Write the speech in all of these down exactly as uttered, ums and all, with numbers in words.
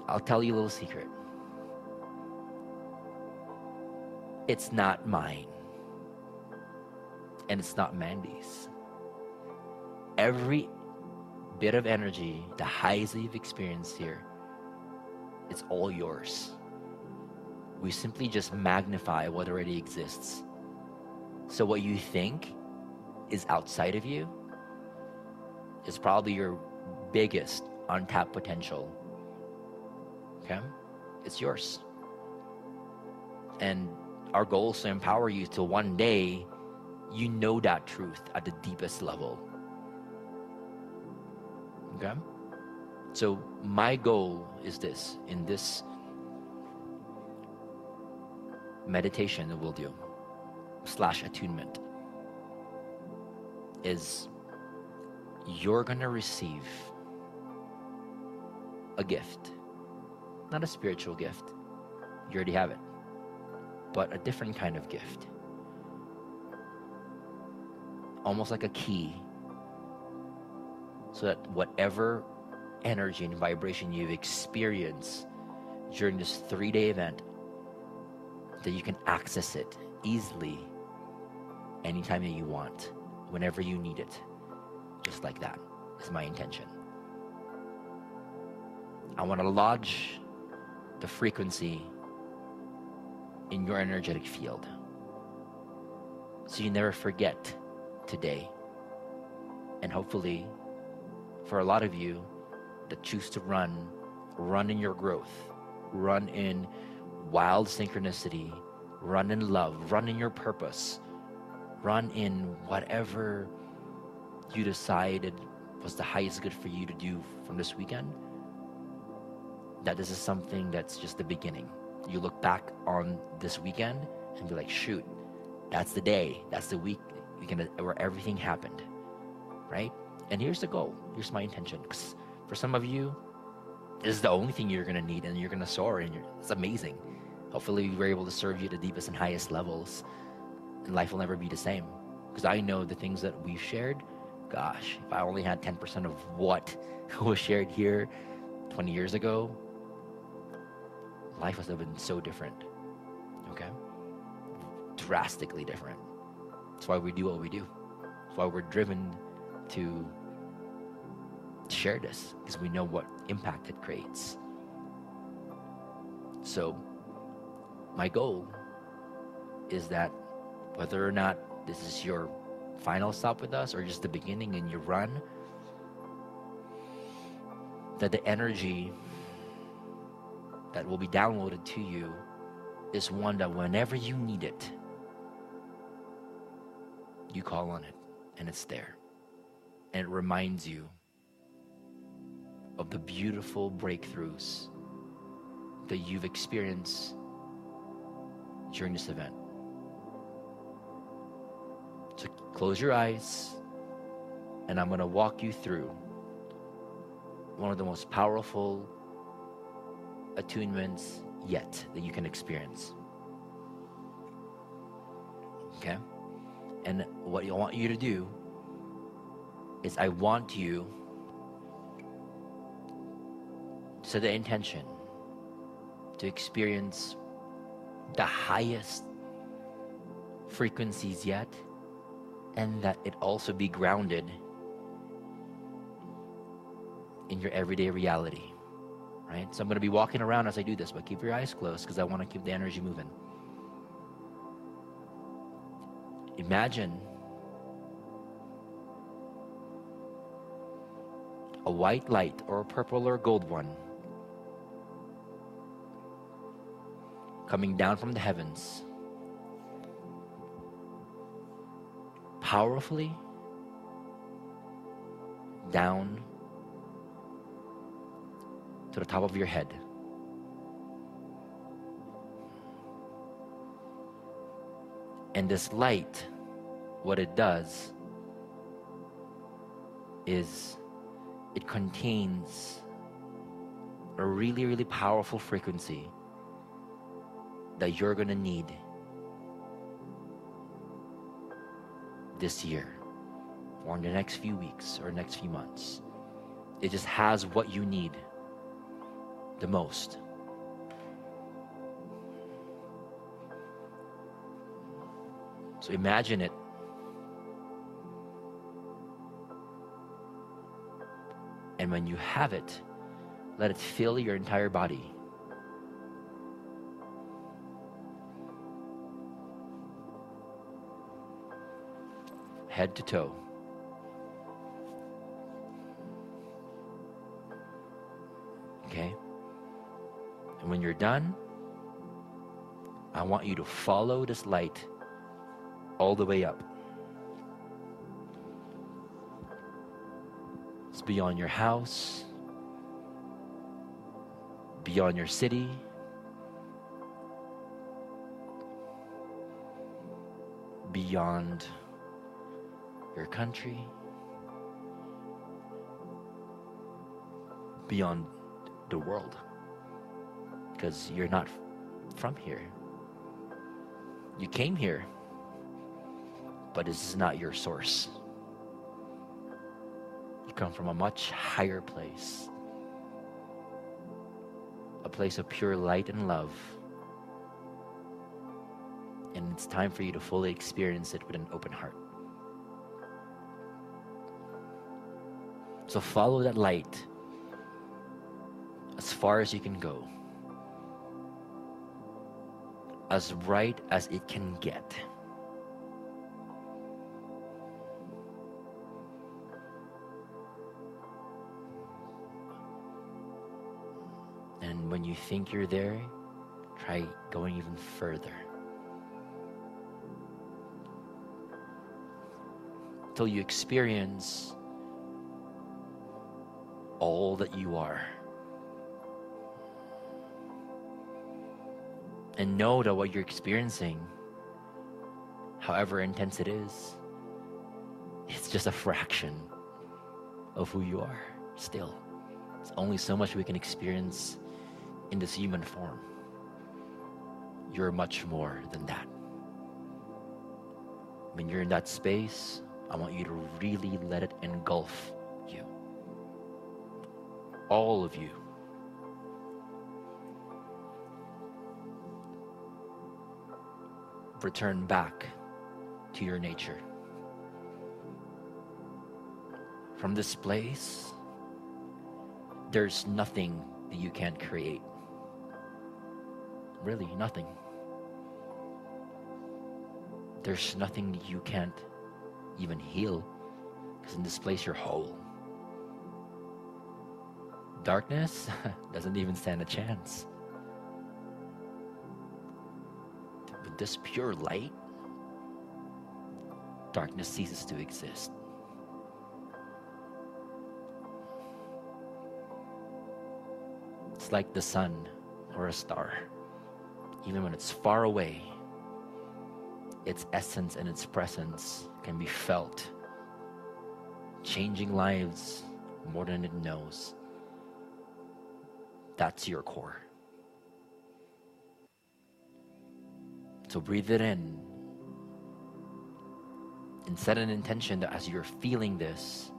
I'll tell you a little secret. It's not mine, and it's not Mandy's. Every bit of energy, the highs that you've experienced here, it's all yours. We simply just magnify what already exists. So what you think is outside of you is probably your biggest untapped potential. Okay? It's yours. And our goal is to empower you to one day you know that truth at the deepest level. Okay? So my goal is this, in this meditation that we'll do, slash attunement, is you're gonna receive a gift. Not a spiritual gift. You already have it. But a different kind of gift. Almost like a key. So that whatever energy and vibration you've experienced during this three-day event, that you can access it easily anytime that you want, whenever you need it. Just like that is my intention. I want to lodge the frequency in your energetic field, so you never forget today. And hopefully, for a lot of you that choose to run, run in your growth, run in wild synchronicity, run in love, run in your purpose, run in whatever you decided was the highest good for you to do from this weekend, that this is something that's just the beginning. You look back on this weekend and be like, shoot, that's the day, that's the week where everything happened, right? And here's the goal, here's my intention. Because for some of you, this is the only thing you're gonna need, and you're gonna soar, and you're, it's amazing. Hopefully we're able to serve you at the deepest and highest levels, and life will never be the same. Because I know the things that we've shared, gosh, if I only had ten percent of what was shared here twenty years ago, life would have been so different, okay? Drastically different. That's why we do what we do. That's why we're driven to share this, because we know what impact it creates. So my goal is that whether or not this is your final stop with us or just the beginning in your run, that the energy that will be downloaded to you is one that whenever you need it, you call on it and it's there. And it reminds you of the beautiful breakthroughs that you've experienced during this event. So close your eyes, and I'm going to walk you through one of the most powerful attunements yet that you can experience. Okay? And what I want you to do is I want you to set the intention to experience the highest frequencies yet, and that it also be grounded in your everyday reality, right? So I'm going to be walking around as I do this, but keep your eyes closed because I want to keep the energy moving. Imagine a white light, or a purple or gold one, coming down from the heavens, powerfully down to the top of your head. And this light, what it does is it contains a really, really powerful frequency that you're gonna need this year or in the next few weeks or next few months. It just has what you need the most. So imagine it. And when you have it, let it fill your entire body. Head to toe. Okay? And when you're done, I want you to follow this light all the way up. It's beyond your house, beyond your city, beyond your country, beyond the world, because you're not from here. You came here, but this is not your source. You come from a much higher place, a place of pure light and love, and it's time for you to fully experience it with an open heart. So follow that light as far as you can go, as bright as it can get. And when you think you're there, try going even further, till you experience all that you are. And know that what you're experiencing, however intense it is, it's just a fraction of who you are still. There's only so much we can experience in this human form. You're much more than that. When you're in that space, I want you to really let it engulf you. All of you. Return back to your nature. From this place, there's nothing that you can't create. Really, nothing. There's nothing that you can't even heal, because in this place you're whole. Darkness doesn't even stand a chance. With this pure light, darkness ceases to exist. It's like the sun or a star. Even when it's far away, its essence and its presence can be felt, changing lives more than it knows. That's your core. So breathe it in and set an intention that as you're feeling this,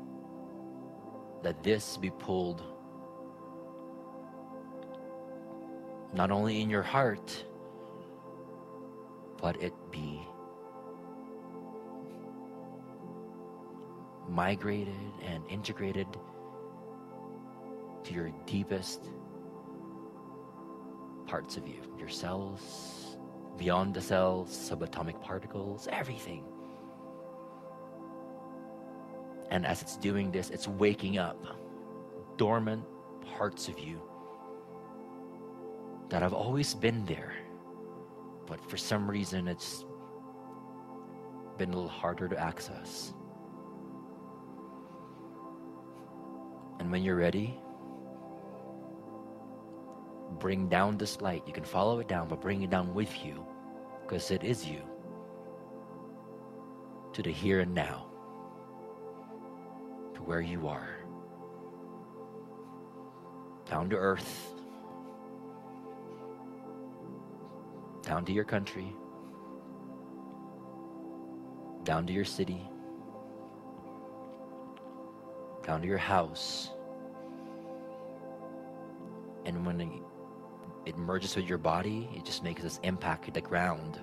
that this be pulled not only in your heart, but it be migrated and integrated to your deepest parts of you, your cells, beyond the cells, subatomic particles, everything. And as it's doing this, it's waking up dormant parts of you that have always been there, but for some reason it's been a little harder to access. And when you're ready, bring down this light. You can follow it down, but bring it down with you, because it is you, to the here and now, to where you are, down to earth, down to your country, down to your city, down to your house, And when it, it merges with your body, it just makes this impact hit the ground.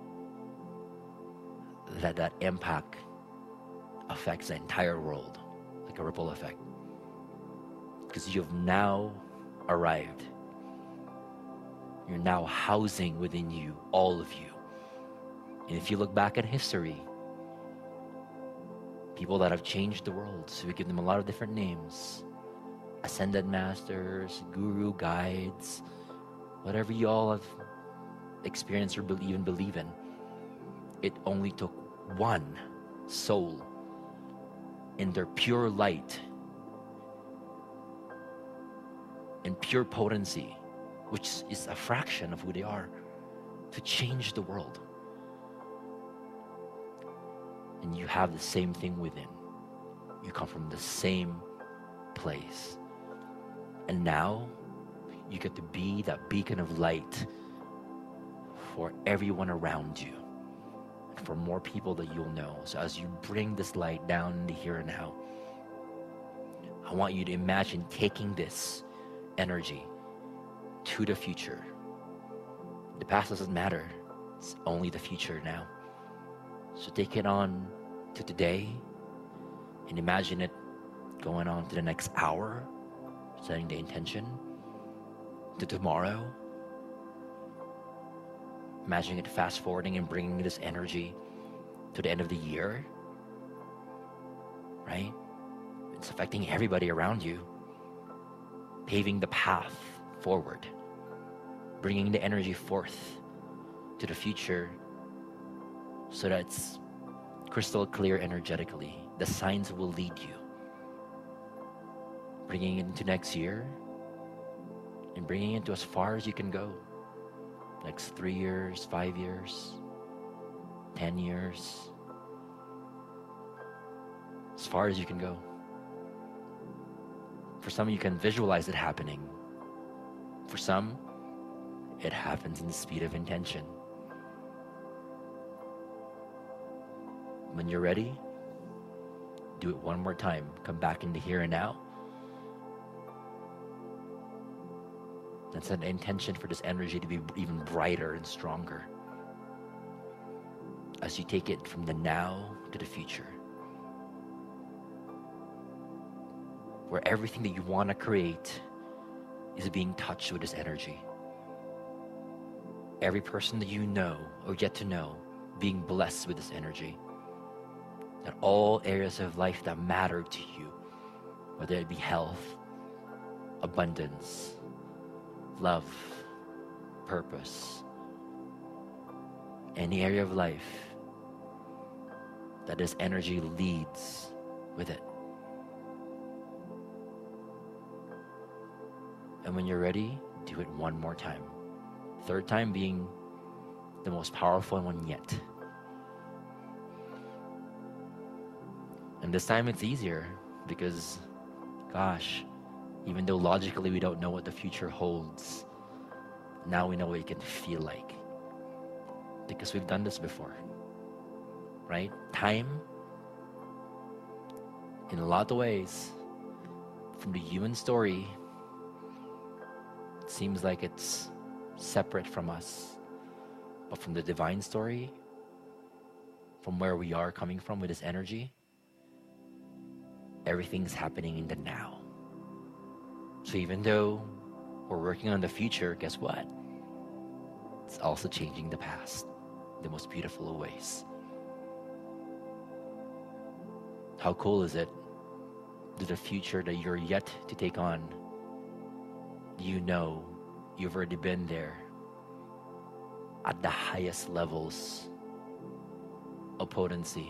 That that impact affects the entire world, like a ripple effect. Because you've now arrived. You're now housing within you, all of you. And if you look back at history, people that have changed the world, so we give them a lot of different names. Ascended masters, guru, guides, whatever you all have experienced or believe and believe in. It only took one soul in their pure light and pure potency, which is a fraction of who they are, to change the world. And you have the same thing within. You come from the same place. And now you get to be that beacon of light for everyone around you, and for more people that you'll know. So as you bring this light down in the here and now, I want you to imagine taking this energy to the future. The past doesn't matter. It's only the future now. So take it on to today and imagine it going on to the next hour, setting the intention to tomorrow. Imagine it fast forwarding and bringing this energy to the end of the year, right? It's affecting everybody around you, paving the path forward, bringing the energy forth to the future so that it's crystal clear energetically. The signs will lead you, bringing it into next year and bringing it to as far as you can go. Next three years, five years, ten years, as far as you can go. For some, you can visualize it happening. For some, it happens in the speed of intention. When you're ready, do it one more time. Come back into here and now. And set an intention for this energy to be even brighter and stronger as you take it from the now to the future, where everything that you want to create is being touched with this energy. Every person that you know or yet to know being blessed with this energy. That all areas of life that matter to you, whether it be health, abundance, love, purpose, any area of life, that this energy leads with it. And when you're ready, do it one more time. Third time being the most powerful one yet. And this time it's easier because, gosh, even though logically we don't know what the future holds, now we know what it can feel like. Because we've done this before, right? Time, in a lot of ways, from the human story, it seems like it's separate from us. But from the divine story, from where we are coming from with this energy, everything's happening in the now. So even though we're working on the future, guess what? It's also changing the past in the most beautiful of ways. How cool is it that the future that you're yet to take on, you know you've already been there at the highest levels of potency,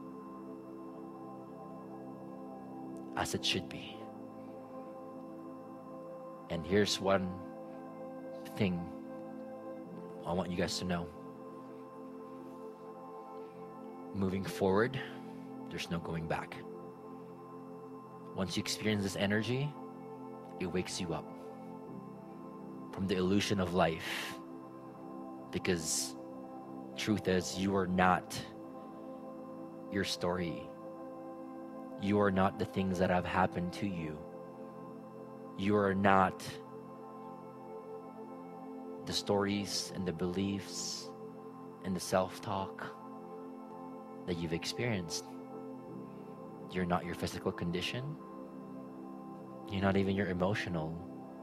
as it should be. And here's one thing I want you guys to know. Moving forward, there's no going back. Once you experience this energy, it wakes you up from the illusion of life. Because truth is, you are not your story. You are not the things that have happened to you. You are not the stories and the beliefs and the self-talk that you've experienced. You're not your physical condition. You're not even your emotional.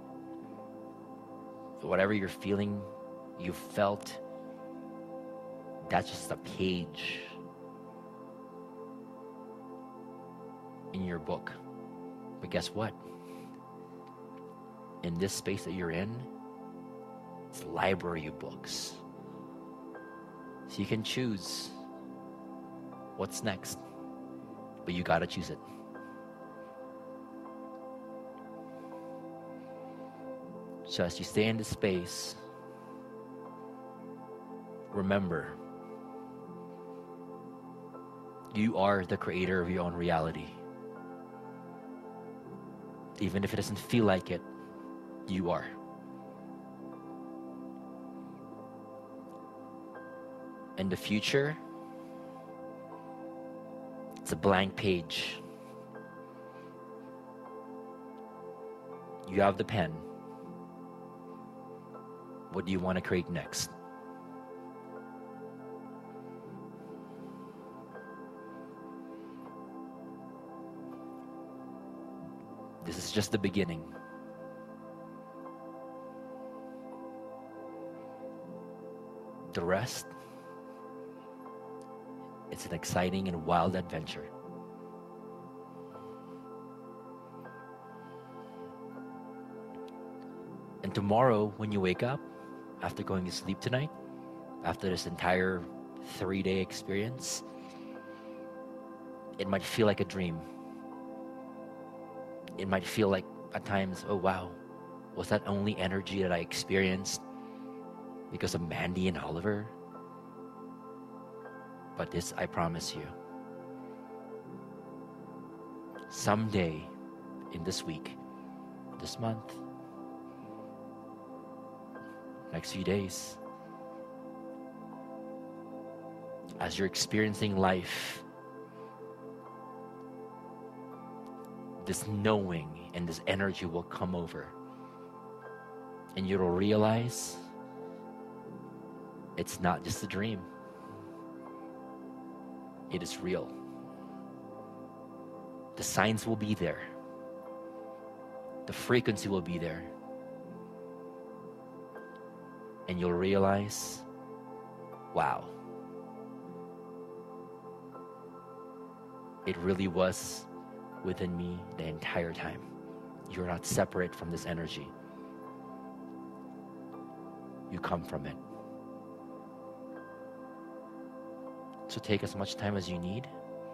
Whatever you're feeling, you felt, that's just a page in your book. But guess what? In this space that you're in, it's library of books. So you can choose what's next, but you gotta choose it. So as you stay in this space, remember, you are the creator of your own reality. Even if it doesn't feel like it, you are. And the future, it's a blank page. You have the pen. What do you want to create next? This is just the beginning. The rest, it's an exciting and wild adventure. And tomorrow, when you wake up, after going to sleep tonight, after this entire three-day experience, it might feel like a dream. It might feel like, at times, oh wow, was that only energy that I experienced because of Mandy and Oliver? But this, I promise you, someday in this week, this month, next few days, as you're experiencing life, this knowing and this energy will come over, and you'll realize it's not just a dream. It is real. The signs will be there. The frequency will be there. And you'll realize, wow, it really was within me the entire time. You're not separate from this energy. You come from it. So take as much time as you need.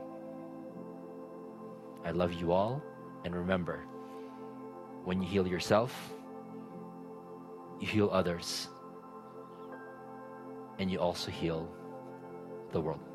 I love you all. And remember, when you heal yourself, you heal others. And you also heal the world.